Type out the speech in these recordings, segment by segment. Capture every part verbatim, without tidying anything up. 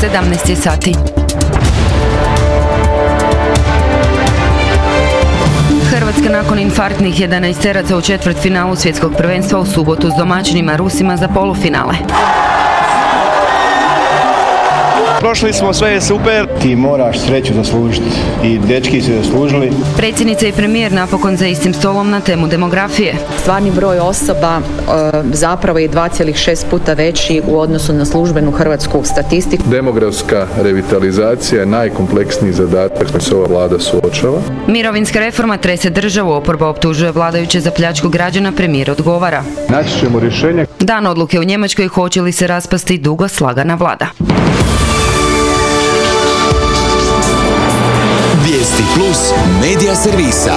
sedamnaest je sati. Hrvatska nakon infarktnih jedanaesteraca u četvrtfinalu svjetskog prvenstva u subotu s domaćinima Rusima za polufinale. Prošli smo, sve je super. Ti moraš sreću zaslužiti i dečki su zaslužili. Predsjednica i premijer napokon za istim stolom na temu demografije. Stvarni broj osoba e, zapravo je dva zarez šest puta veći u odnosu na službenu hrvatsku statistiku. Demografska revitalizacija je najkompleksniji zadatak s kojim se ova vlada suočava. Mirovinska reforma trese državu, oporba optužuje vladajuće za pljačku građana, premijer odgovara. Naći ćemo rješenje. Dan odluke u Njemačkoj, hoće li se raspasti dugo slagana vlada. Vijesti plus medija servisa.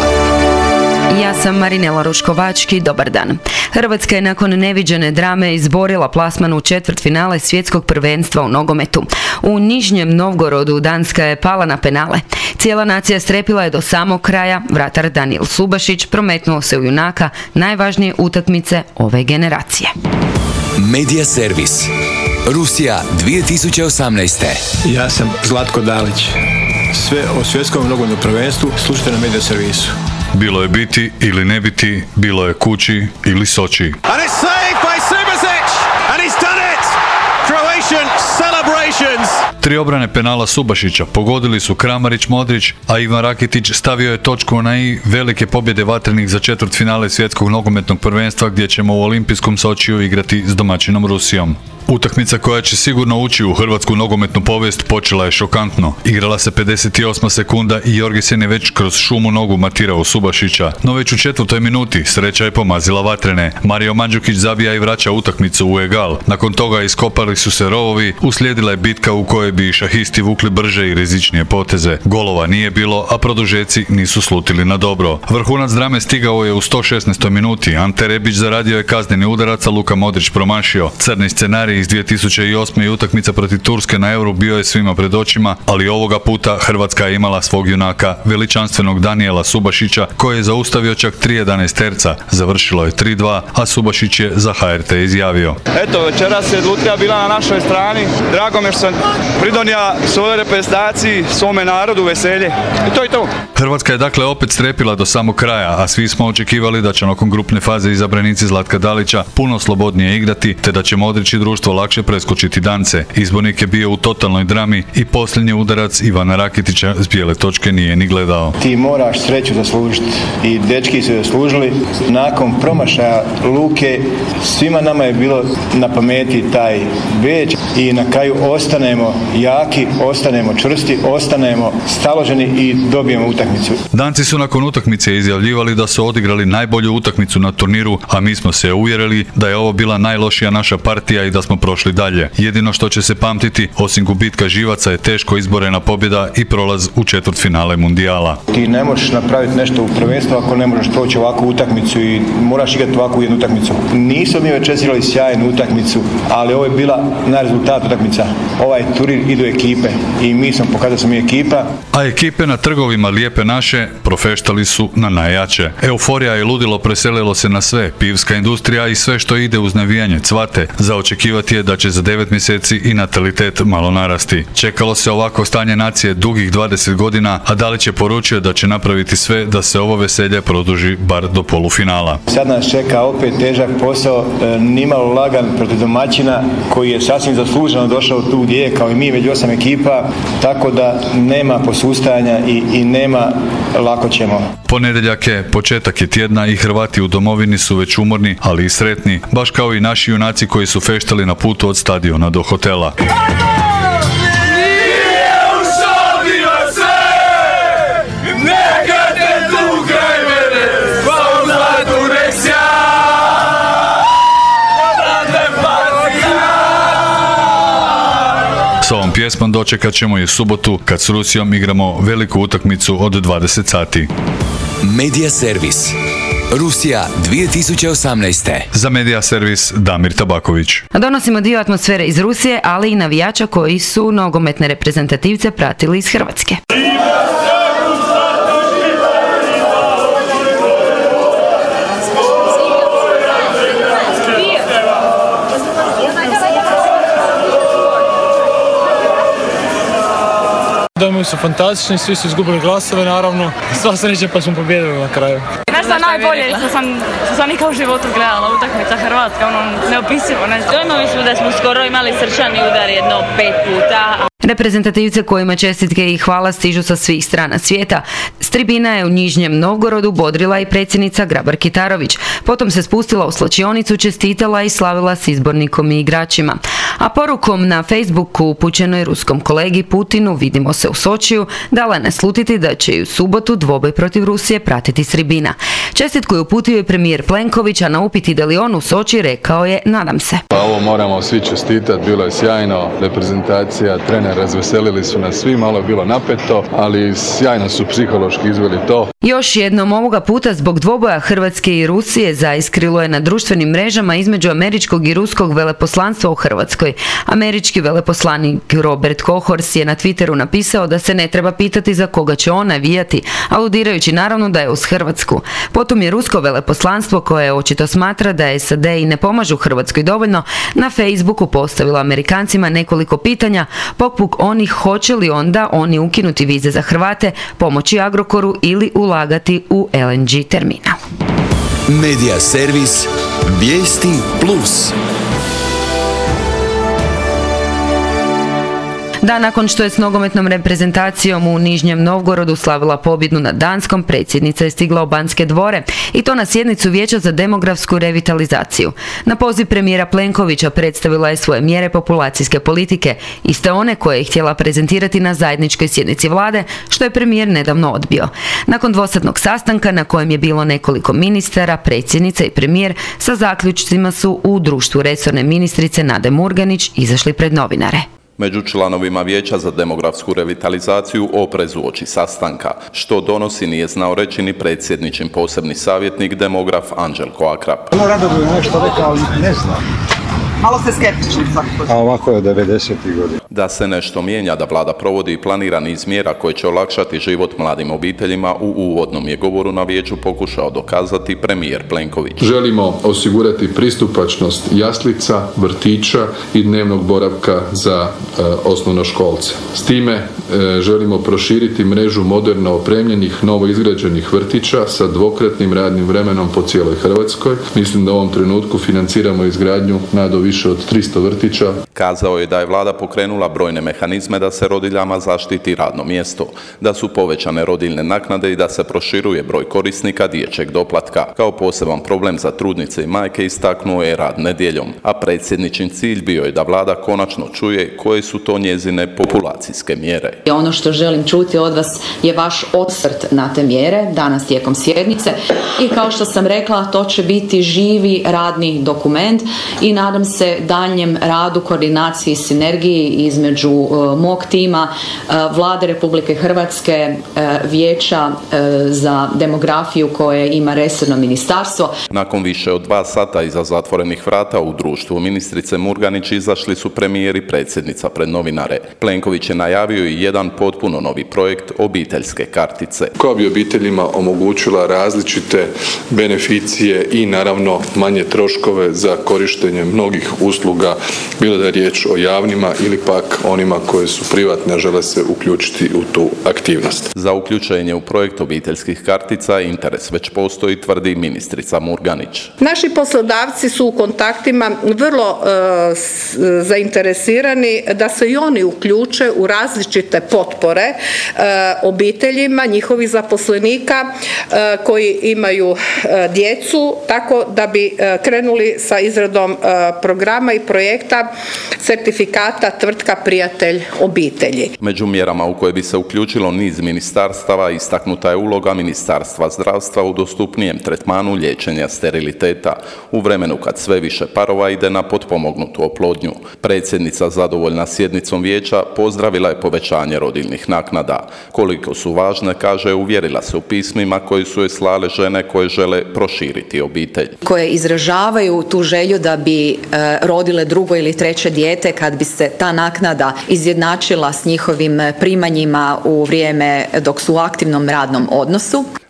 Ja sam Marinela Ruškovački, dobar dan. Hrvatska je nakon neviđene drame izborila plasman u četvrtfinale svjetskog prvenstva u nogometu. U Nižnjem Novgorodu Danska je pala na penale. Cijela nacija strepila je do samog kraja, vratar Danijel Subašić prometnuo se u junaka najvažnije utakmice ove generacije. Medija servis. Rusija dvije tisuće osamnaest. Ja sam Zlatko Dalić. Sve o svjetskom nogometnom prvenstvu slušajte na Medija servisu. Bilo je biti ili ne biti, bilo je kući ili Soči. And it's saved by Subasic and he's done it. Croatian celebrations. Tri obrane penala Subašića pogodili su Kramarić, Modrić, a Ivan Rakitić stavio je točku na i velike pobjede vatrenih za četvrtfinale svjetskog nogometnog prvenstva gdje ćemo u olimpijskom Sočiju igrati s domaćinom Rusijom. Utakmica koja će sigurno ući u hrvatsku nogometnu povijest počela je šokantno. Igrala se pedeset osma sekunda i Jorgisen je već kroz šumu nogu matirao Subašića, no već u četvrtoj minuti sreća je pomazila vatrene. Mario Mandžukić zabija i vraća utakmicu u egal. Nakon toga iskopali su se rovovi, uslijedila je bitka u kojoj bi šahisti vukli brže i rizičnije poteze. Golova nije bilo, a produžeci nisu slutili na dobro. Vrhunac drame stigao je u sto šesnaestoj minuti. Ante Rebić zaradio je kazneni udarac, a Luka Modrić promašio. Crni scenarij iz dvije tisuće osme i utakmica protiv Turske na Euru bio je svima pred očima, ali ovoga puta Hrvatska je imala svog junaka, veličanstvenog Danijela Subašića, koji je zaustavio čak tri jedanaesterca. Završilo je tri dva, a Subašić je za H R T izjavio: Eto, večeras je lutrija bila na našoj strani. Drago me što sam pridonija svojoj reprezentaciji, svome narodu veselje. I to je to. Hrvatska je dakle opet strepila do samog kraja, a svi smo očekivali da će nakon grupne faze izabranici Zlatka Dalića puno slobodnije igrati, te da će Modrić i društvo lakše preskočiti Dance. Izbornik je bio u totalnoj drami i posljednji udarac Ivana Rakitića s bijele točke nije ni gledao. Ti moraš sreću zaslužiti i dečki su zaslužili. Nakon promašaja Luke svima nama je bilo na pameti taj Beč i na kraju ostanemo jaki, ostanemo čvrsti, ostanemo staloženi i dobijemo utakmicu. Danci su nakon utakmice izjavljivali da su odigrali najbolju utakmicu na turniru, a mi smo se uvjerili da je ovo bila najlošija naša partija i da smo prošli dalje. Jedino što će se pamtiti, osim gubitka živaca, je teško izborena pobjeda i prolaz u četvrtfinale mundijala. Ti ne možeš napraviti nešto u prvenstvu ako ne možeš proći ovakvu utakmicu i moraš igrati ovakvu jednu utakmicu. Nismo mi večeras igrali sjajnu utakmicu, ali ovo je bila na rezultat utakmica. Ovaj turnir idu ekipe i mi smo pokazali da smo mi ekipa. A ekipe na trgovima Lijepe naše profeštali su na najjače. Euforija i ludilo preselilo se na sve, pivska industrija i sve što ide uz navijanje cvate. Za očekivati je da će za devet mjeseci i natalitet malo narasti. Čekalo se ovako stanje nacije dugih dvadeset godina, a Dalić je poručio da će napraviti sve da se ovo veselje produži bar do polufinala. Sad nas čeka opet težak posao, e, nimalo lagan protiv domaćina koji je sasvim zasluženo došao tu gdje je, kao i mi, među osam ekipa, tako da nema posustajanja i, i nema lako ćemo. Ponedjeljak je, početak je tjedna i Hrvati u domovini su već umorni, ali i sretni, baš kao i naši junaci koji su feštali na putu od stadiona do hotela. S ovom pjesmom dočekat ćemo i subotu kad s Rusijom igramo veliku utakmicu od dvadeset sati. Medija servis. Rusija dvije tisuće osamnaest. Za Medija servis Damir Tabaković. Donosimo dio atmosfere iz Rusije, ali i navijača koji su nogometne reprezentativce pratili iz Hrvatske. Domovi su fantastični, svi su izgubili glasove, naravno. Sva sreća pa smo pobijedili na kraju. Nešto najbolje što sam, što sam nikad u životu gledala, utakmica Hrvatska, ono neopisivo, ne znam. Dojmovi su da smo skoro imali srčani udar jedno pet puta. Reprezentativce kojima čestitke i hvala stižu sa svih strana svijeta. S tribina je u Nižnjem Novgorodu bodrila i predsjednica Grabar-Kitarović. Potom se spustila u slačionicu, čestitala i slavila s izbornikom i igračima. A porukom na Facebooku upućenoj ruskom kolegi Putinu "Vidimo se u Sočiju" dala je naslutiti da će i u subotu dvoboj protiv Rusije pratiti s tribina. Čestitku je uputio i premijer Plenković, a na upit ide li on u Soči rekao je "nadam se". Pa ovo moramo svi čestitati, bilo je sjajno, reprezentacija, trener, razveselili su nas svi, malo je bilo napeto, ali sjajno su psihološki izveli to. Još jednom ovoga puta zbog dvoboja Hrvatske i Rusije zaiskrilo je na društvenim mrežama između američkog i ruskog veleposlanstva u Hrvatskoj. Američki veleposlanik Robert Kohors je na Twitteru napisao da se ne treba pitati za koga će on navijati, aludirajući naravno da je uz Hrvatsku. Potom je rusko veleposlanstvo, koje očito smatra da S A D i ne pomažu Hrvatskoj dovoljno, na Facebooku postavilo Amerikancima nekoliko pitanja, poput onih hoće li onda oni ukinuti vize za Hrvate, pomoći Agrokoru ili ulagati u L N G terminal. Medija servis Vijesti plus. Da, nakon što je s nogometnom reprezentacijom u Nižnjem Novgorodu slavila pobjedu nad Danskom, predsjednica je stigla u Banske dvore i to na sjednicu Vijeća za demografsku revitalizaciju. Na poziv premijera Plenkovića predstavila je svoje mjere populacijske politike, iste one koje je htjela prezentirati na zajedničkoj sjednici vlade, što je premijer nedavno odbio. Nakon dvosatnog sastanka na kojem je bilo nekoliko ministara, predsjednica i premijer sa zaključcima su u društvu resorne ministrice Nade Murganić izašli pred novinare. Među članovima Vijeća za demografsku revitalizaciju oprez uoči sastanka. Što donosi nije znao reći ni predsjedničin posebni savjetnik demograf Anđelko Akrap. Ono rado bi nešto rekao, ali ne znam. Malo ste skeptični svakako. A ovako je devedesetih godina. Da se nešto mijenja, da vlada provodi i planira niz mjera koje će olakšati život mladim obiteljima, u uvodnom je govoru na vijeću pokušao dokazati premijer Plenković. Želimo osigurati pristupačnost jaslica, vrtića i dnevnog boravka za e, osnovnoškolce. S time e, želimo proširiti mrežu moderno opremljenih, novoizgrađenih vrtića sa dvokratnim radnim vremenom po cijeloj Hrvatskoj. Mislim da u ovom trenutku financiramo izgradnju na do više od tristo vrtića. Kazao je da je vlada pokrenula brojne mehanizme da se rodiljama zaštiti radno mjesto, da su povećane rodiljne naknade i da se proširuje broj korisnika dječjeg doplatka. Kao poseban problem za trudnice i majke istaknuo je rad nedjeljom, a predsjedničin cilj bio je da vlada konačno čuje koje su to njezine populacijske mjere. Ono što želim čuti od vas je vaš osvrt na te mjere danas tijekom sjednice i kao što sam rekla, to će biti živi radni dokument i nadam se daljnjem radu, koordinaciji i sinergiji između uh, mog tima, uh, Vlade Republike Hrvatske, uh, Vijeća uh, za demografiju koje ima resorno ministarstvo. Nakon više od dva sata iza zatvorenih vrata u društvu ministrice Murganić izašli su premijer i predsjednica pred novinare. Plenković je najavio i jedan potpuno novi projekt obiteljske kartice, koja bi obiteljima omogućila različite beneficije i naravno manje troškove za korištenje mnogih usluga, bilo da je riječ o javnima ili pak onima koje su privatne, žele se uključiti u tu aktivnost. Za uključenje u projekt obiteljskih kartica interes već postoji, tvrdi ministrica Murganić. Naši poslodavci su u kontaktima vrlo e, s, zainteresirani da se i oni uključe u različite potpore e, obiteljima, njihovih zaposlenika e, koji imaju e, djecu, tako da bi e, krenuli sa izradom e, programa i projekta certifikata tvrtka prijatelj obitelji. Među mjerama u koje bi se uključilo niz ministarstava istaknuta je uloga Ministarstva zdravstva u dostupnijem tretmanu liječenja steriliteta u vremenu kad sve više parova ide na potpomognutu oplodnju. Predsjednica, zadovoljna sjednicom vijeća, pozdravila je povećanje rodiljnih naknada. Koliko su važne, kaže, uvjerila se u pismima koji su joj slale žene koje žele proširiti obitelj. Koje izražavaju tu želju da bi e, rodile drugo ili treće dijete kad bi se ta naknada izjednačila s njihovim primanjima u vrijeme dok su u aktivnom radnom odnosu.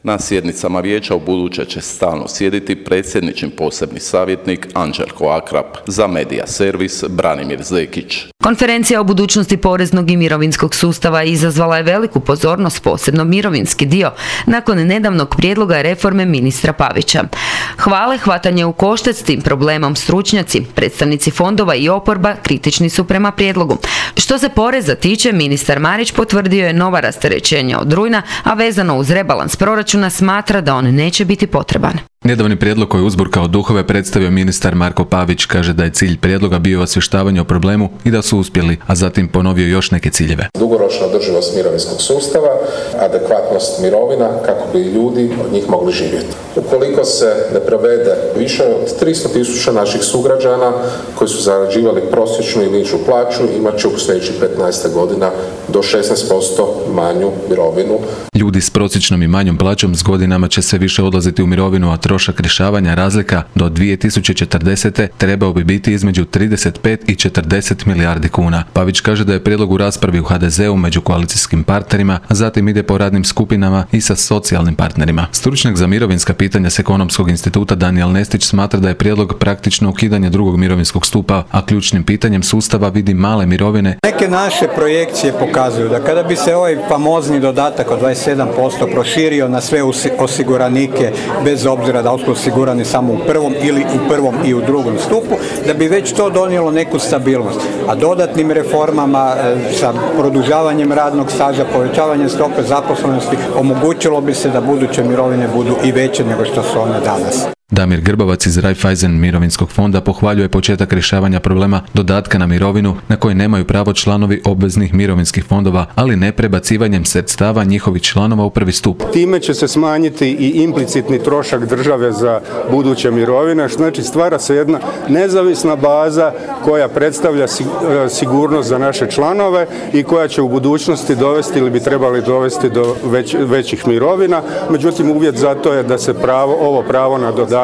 Na sjednicama vijeća u buduće će stalno sjediti predsjedničin posebni savjetnik Anđelko Akrap, za Medija servis Branimir Zekić. Konferencija o budućnosti poreznog i mirovinskog sustava izazvala je veliku pozornost, posebno mirovinski dio, nakon nedavnog prijedloga reforme ministra Pavića. Hvale hvatanje u koštac s tim problemom stručnjaci, predstavnici fondova i oporba kritični su prema prijedlogu. Što se poreza tiče, ministar Marić potvrdio je nova rasterećenja od rujna, a vezano uz rebalans proračuna smatra da on neće biti potreban. Nedavni prijedlog koji je uzburkao duhove predstavio ministar Marko Pavić, kaže da je cilj prijedloga bio osvještavanje o problemu i da su uspjeli, a zatim ponovio još neke ciljeve. Dugoročna održivost mirovinskog sustava, adekvatnost mirovina kako bi ljudi od njih mogli živjeti. Ukoliko se ne provede više od tristo tisuća naših sugrađana koji su zarađivali prosječnu i nižu plaću, imat će u sljedećih petnaest godina do šesnaest posto manju mirovinu. Ljudi s prosječnom i manjom plaćom s godinama će sve više odlaziti u mirovinu, a trošak rješavanja razlika do dvije tisuće četrdesete trebao bi biti između trideset pet i četrdeset milijardi kuna. Pavić kaže da je prijedlog u raspravi u ha de zeu među koalicijskim partnerima, a zatim ide po radnim skupinama i sa socijalnim partnerima. Stručnjak za mirovinska pitanja s Ekonomskog instituta Danijel Nestić smatra da je prijedlog praktično ukidanje drugog mirovinskog stupa, a ključnim pitanjem sustava vidi male mirovine. Neke naše projekcije pokazuju da kada bi se ovaj famozni dodatak od dvadeset sedam posto proširio na sve osiguranike, bez obzira da li su osigurani samo u prvom ili u prvom i u drugom stupu, da bi već to donijelo neku stabilnost. A dodatnim reformama sa produžavanjem radnog staža, povećavanjem stope zaposlenosti omogućilo bi se da buduće mirovine budu i veće nego što su one danas. Damir Grbavac iz Raiffeisen mirovinskog fonda pohvaljuje početak rješavanja problema dodatka na mirovinu na koji nemaju pravo članovi obveznih mirovinskih fondova, ali ne prebacivanjem sredstava njihovih članova u prvi stup. Time će se smanjiti i implicitni trošak države za buduće mirovine, znači stvara se jedna nezavisna baza koja predstavlja sigurnost za naše članove i koja će u budućnosti dovesti ili bi trebali dovesti do već, većih mirovina. Međutim, uvjet za to je da se pravo, ovo pravo na dodatak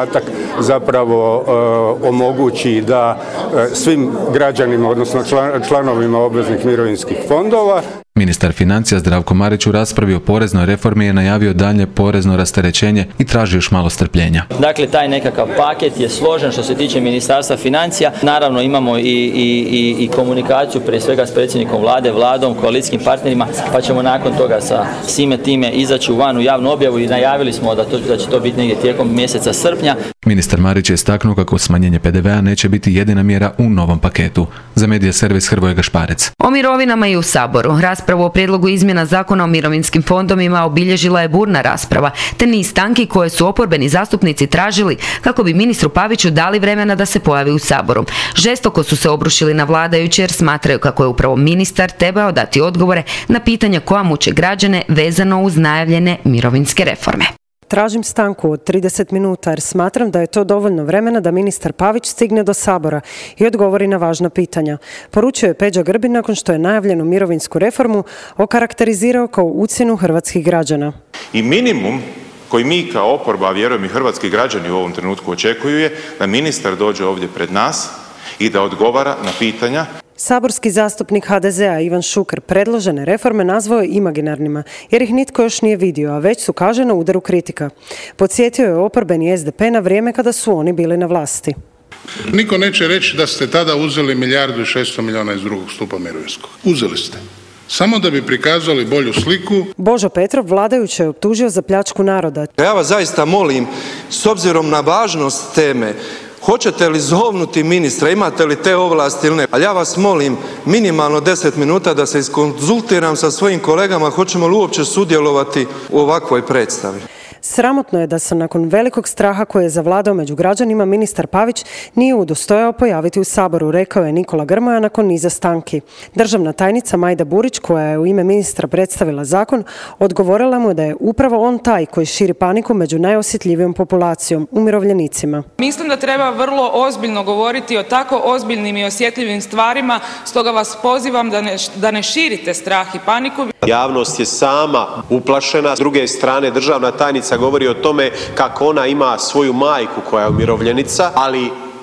zapravo uh, omogući da uh, svim građanima, odnosno član, članovima obveznih mirovinskih fondova. Ministar financija Zdravko Marić u raspravi o poreznoj reformi je najavio daljnje porezno rasterećenje i traži još malo strpljenja. Dakle, taj nekakav paket je složen što se tiče Ministarstva financija. Naravno, imamo i, i, i, i komunikaciju prije svega s predsjednikom vlade, vladom, koalicijskim partnerima, pa ćemo nakon toga sa svime time izaći u van u javnu objavu i najavili smo da, to, da će to biti negdje tijekom mjeseca srpnja. Ministar Marić je istaknuo kako smanjenje pe de vea neće biti jedina mjera u novom paketu. Za Medija servis Hrvoje Gašparec. O mirovinama i u Saboru. Raspravu o prijedlogu izmjena Zakona o mirovinskim fondovima obilježila je burna rasprava, te niz stanki koje su oporbeni zastupnici tražili kako bi ministru Paviću dali vremena da se pojavi u Saboru. Žestoko su se obrušili na vladajuće jer smatraju kako je upravo ministar trebao dati odgovore na pitanja koja muče građane vezano uz najavljene mirovinske reforme. Tražim stanku od trideset minuta jer smatram da je to dovoljno vremena da ministar Pavić stigne do Sabora i odgovori na važna pitanja. Poručio je Peđa Grbin nakon što je najavljenu mirovinsku reformu okarakterizirao kao ucjenu hrvatskih građana. I minimum koji mi kao oporba, a vjerujem i hrvatski građani u ovom trenutku očekuju je da ministar dođe ovdje pred nas i da odgovara na pitanja. Saborski zastupnik ha de zea Ivan Šuker predložene reforme nazvao je imaginarnima, jer ih nitko još nije vidio, a već su, kaže, na udaru kritika. Podsjetio je oporbeni es de pe na vrijeme kada su oni bili na vlasti. Niko neće reći da ste tada uzeli milijardu i šesto milijuna iz drugog stupa mirovinskog. Uzeli ste. Samo da bi prikazali bolju sliku. Božo Petrov vladajuće je optužio za pljačku naroda. Ja vas zaista molim, s obzirom na važnost teme, hoćete li zovnuti ministra, imate li te ovlasti ili ne? Ali ja vas molim minimalno deset minuta da se iskonzultiram sa svojim kolegama, hoćemo li uopće sudjelovati u ovakvoj predstavi. Sramotno je da se nakon velikog straha koji je zavladao među građanima ministar Pavić nije udostojao pojaviti u Saboru, rekao je Nikola Grmoja nakon niza stanki. Državna tajnica Majda Burić, koja je u ime ministra predstavila zakon, odgovorila mu da je upravo on taj koji širi paniku među najosjetljivijom populacijom, umirovljenicima. Mislim da treba vrlo ozbiljno govoriti o tako ozbiljnim i osjetljivim stvarima, stoga vas pozivam da ne, da ne širite strah i paniku. Javnost je sama uplašena, s druge strane državna tajnica govori o tome kako ona ima svoju majku koja je umirovljenica, ali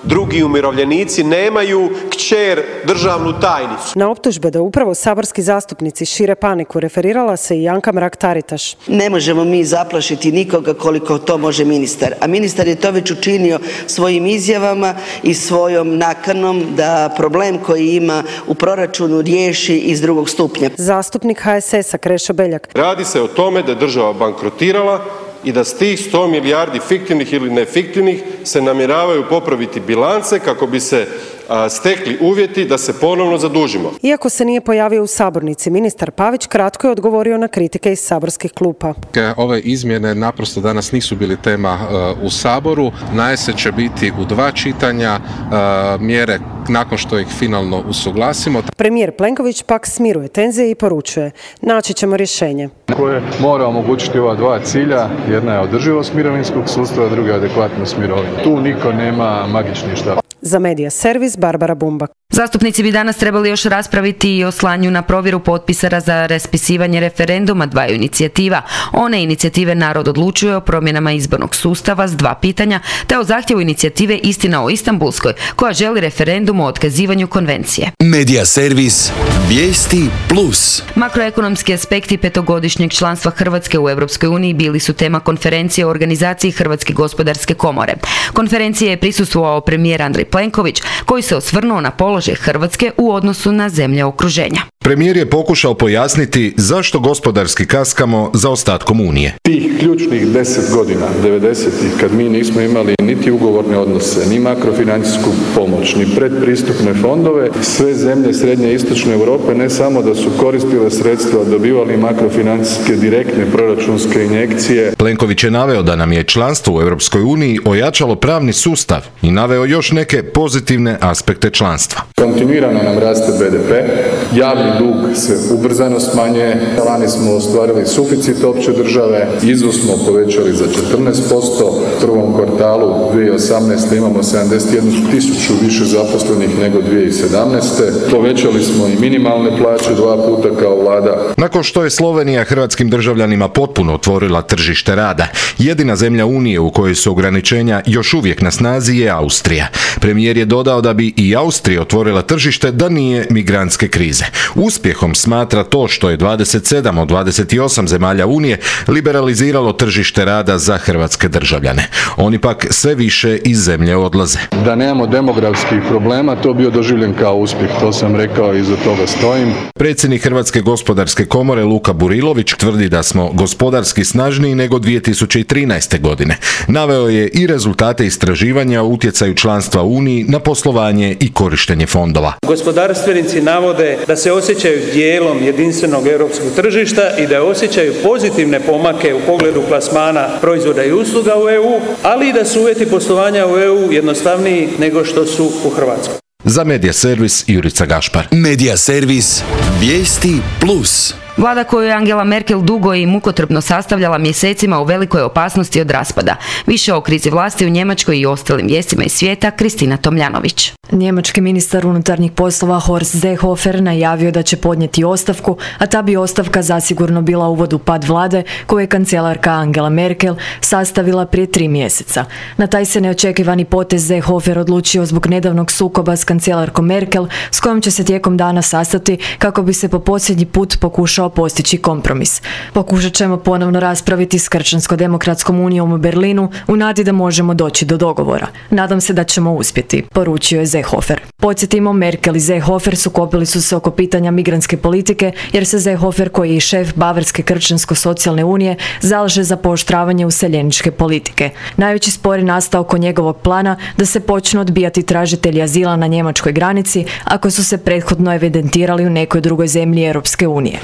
drugi umirovljenici nemaju kćer državnu tajnicu. Na optužbe da upravo saborski zastupnici šire paniku referirala se i Anka Mrak-Taritaš. Ne možemo mi zaplašiti nikoga koliko to može ministar, a ministar je to već učinio svojim izjavama i svojom nakanom da problem koji ima u proračunu riješi iz drugog stupnja. Zastupnik ha es es a Krešo Beljak. Radi se o tome da je država bankrotirala i da s tih sto milijardi fiktivnih ili nefiktivnih se namjeravaju popraviti bilance kako bi se a, stekli uvjeti da se ponovno zadužimo. Iako se nije pojavio u sabornici, ministar Pavić kratko je odgovorio na kritike iz saborskih klupa. Ove izmjene naprosto danas nisu bili tema uh, u Saboru. Na jesen će biti u dva čitanja uh, mjere nakon što ih finalno usuglasimo. Premijer Plenković pak smiruje tenzije i poručuje: naći ćemo rješenje. Koje mora omogućiti ova dva cilja, jedna je održivost mirovinskog sustava, druga je adekvatnost mirovine. Tu niko nema magični štab. Za Medija servis Barbara Bumbak. Zastupnici bi danas trebali još raspraviti i o slanju na provjeru potpisa za raspisivanje referenduma dvaju inicijativa. One inicijative Narod odlučuje o promjenama izbornog sustava s dva pitanja, te o zahtjevu inicijative Istina o Istanbulskoj, koja želi referendum o otkazivanju konvencije. Medija servis Vijesti plus. Makroekonomski aspekti petogodišnjeg članstva Hrvatske u Europskoj uniji bili su tema konferencije o organizaciji Hrvatske gospodarske komore. Konferencije je prisustvovao premijer Andrej Plenković, koji se osvrnuo na položaj Hrvatske u odnosu na zemlje okruženja. Premijer je pokušao pojasniti zašto gospodarski kaskamo za ostatkom Unije. Tih ključnih deset godina, devedesetih, kad mi nismo imali niti ugovorne odnose, ni makrofinancijsku pomoć, ni predpristupne fondove, sve zemlje srednje i istočne Europe ne samo da su koristile sredstva, dobivali makrofinancijske direktne proračunske injekcije. Plenković je naveo da nam je članstvo u Europskoj uniji ojačalo pravni sustav i naveo još neke pozitivne aspekte članstva. Kontinuirano nam raste be de pe, javni dug se ubrzano smanjuje, lani smo ostvarili suficit opće države, izvoz smo povećali za četrnaest posto, u prvom kvartalu dvije tisuće osamnaeste imamo sedamdeset jednu tisuću više zaposlenih nego dvije tisuće sedamnaeste. Povećali smo i minimalne plaće dva puta kao vlada. Nakon što je Slovenija hrvatskim državljanima potpuno otvorila tržište rada, jedina zemlja Unije u kojoj su ograničenja još uvijek na snazi je Austrija. Premijer je dodao da bi i Austrija otvorila tržište da nije migrantske krize. Uspjehom smatra to što je dvadeset sedam od dvadeset osam zemalja Unije liberaliziralo tržište rada za hrvatske državljane. Oni pak sve više iz zemlje odlaze. Da nemamo demografskih problema, to bio doživljen kao uspjeh, to sam rekao i iza toga stojim. Predsjednik Hrvatske gospodarske komore Luka Burilović tvrdi da smo gospodarski snažniji nego dvije tisuće trinaeste. godine. Naveo je i rezultate istraživanja o utjecaju članstva u Uniji na poslovanje i korištenje fondova. Gospodarstvenici navode da se osjećaju dijelom jedinstvenog europskog tržišta i da osjećaju pozitivne pomake u pogledu plasmana proizvoda i usluga u E U, ali i da su uvjeti poslovanja u E U jednostavniji nego što su u Hrvatskoj. Za Medija servis Jurica Gašpar. Medija servis Vijesti plus. Vlada koju je Angela Merkel dugo i mukotrpno sastavljala mjesecima u velikoj opasnosti od raspada. Više o krizi vlasti u Njemačkoj i ostalim vijestima iz svijeta, Kristina Tomljanović. Njemački ministar unutarnjih poslova Horst Seehofer najavio da će podnijeti ostavku, a ta bi ostavka zasigurno bila uvod u pad vlade koju je kancelarka Angela Merkel sastavila prije tri mjeseca. Na taj se neočekivani potez Seehofer odlučio zbog nedavnog sukoba s kancelarkom Merkel, s kojom će se tijekom dana sastati kako bi se po posljednji put pokušao postići kompromis. Pokušat ćemo ponovno raspraviti s Kršćansko-demokratskom unijom u Berlinu u nadi da možemo doći do dogovora. Nadam se da ćemo uspjeti, poručio je Seehofer. Podsjetimo, Merkel i Seehofer sukobili su se oko pitanja migrantske politike, jer se Seehofer, koji je i šef Bavarske kršćansko-socijalne unije, zalaže za pooštravanje useljeničke politike. Najveći spor je nastao oko njegovog plana da se počnu odbijati tražitelji azila na njemačkoj granici ako su se prethodno evidentirali u nekoj drugoj zemlji Europske unije.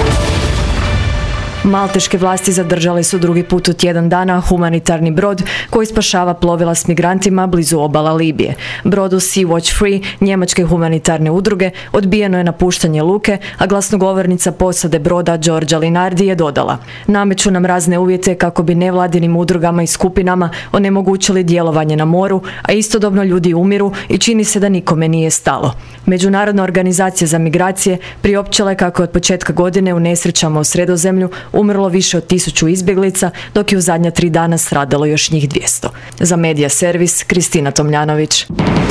Malteške vlasti zadržale su drugi put u tjedan dana humanitarni brod koji spašava plovila s migrantima blizu obala Libije. Brodu Sea-Watch Free, njemačke humanitarne udruge, odbijeno je napuštanje luke, a glasnogovornica posade broda Giorgia Linardi je dodala: nameću nam razne uvjete kako bi nevladinim udrugama i skupinama onemogućili djelovanje na moru, a istodobno ljudi umiru i čini se da nikome nije stalo. Međunarodna organizacija za migracije priopćila je kako od početka godine u nesrećama u Sredozemlju umrlo više od tisuću izbjeglica, dok je u zadnja tri dana stradalo još njih dvjesto. Za Medija Servis, Kristina Tomljanović.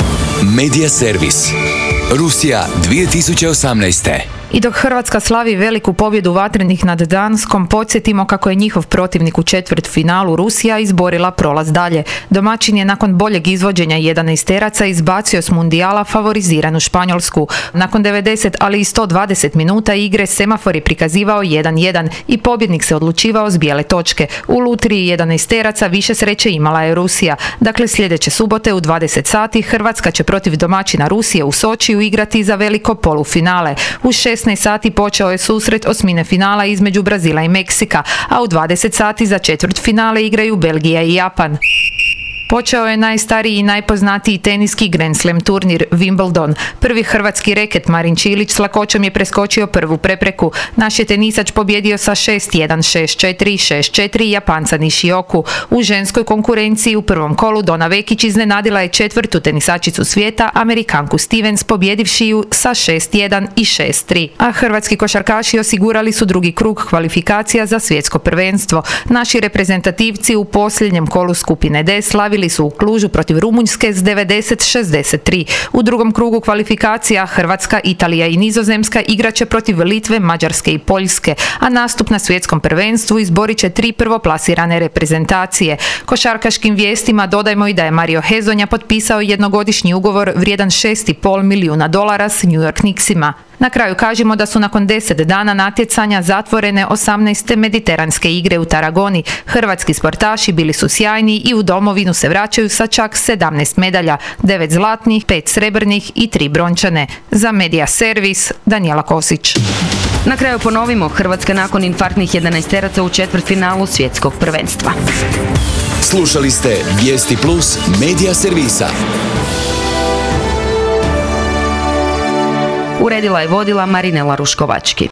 Medija Servis. Rusija dvije tisuće osamnaeste. I dok Hrvatska slavi veliku pobjedu vatrenih nad Danskom, podsjetimo kako je njihov protivnik u četvrtfinalu Rusija izborila prolaz dalje. Domaćin je nakon boljeg izvođenja jedanaesteraca izbacio s mundijala favoriziranu Španjolsku. Nakon devedeset, ali i sto dvadeset minuta igre semafor je prikazivao jedan jedan i pobjednik se odlučivao s bijele točke. U lutriji jedanaesteraca više sreće imala je Rusija. Dakle, sljedeće subote u dvadeset sati Hrvatska će protiv domaćina Rusije u Sočiju igrati za veliko polufinale. U šesnaest sati počeo je susret osmine finala između Brazila i Meksika, a u dvadeset sati za četvrtfinale igraju Belgija i Japan. Počeo je najstariji i najpoznatiji teniski Grand Slam turnir Wimbledon. Prvi hrvatski reket Marin Čilić s lakoćom je preskočio prvu prepreku. Naš je tenisač pobjedio sa šest jedan, šest četiri, šest četiri Japanca Nishioku. U ženskoj konkurenciji u prvom kolu Dona Vekić iznenadila je četvrtu tenisačicu svijeta, Amerikanku Stevens, pobjedivši ju sa šest jedan i šest tri. A hrvatski košarkaši osigurali su drugi krug kvalifikacija za svjetsko prvenstvo. Naši reprezentativci u posljednjem kolu skupine D slavili su u Klužu protiv Rumunjske s devedeset šezdeset tri. U drugom krugu kvalifikacija Hrvatska, Italija i Nizozemska igraće protiv Litve, Mađarske i Poljske, a nastup na svjetskom prvenstvu izborit će tri prvoplasirane reprezentacije. Košarkaškim vijestima dodajmo i da je Mario Hezonja potpisao jednogodišnji ugovor vrijedan šest i pol milijuna dolara s New York Knicksima. Na kraju kažemo da su nakon deset dana natjecanja zatvorene osamnaeste mediteranske igre u Taragoni. Hrvatski sportaši bili su sjajni i u domovinu se vraćaju sa čak sedamnaest medalja, devet zlatnih, pet srebrnih i tri brončane. Za Medija Servis, Danijela Kosić. Na kraju ponovimo, Hrvatska nakon infarktnih jedanaesteraca u četvrtfinalu svjetskog prvenstva. Slušali ste Vijesti Plus Medija Servisa. Uredila je vodila Marinela Ruškovački.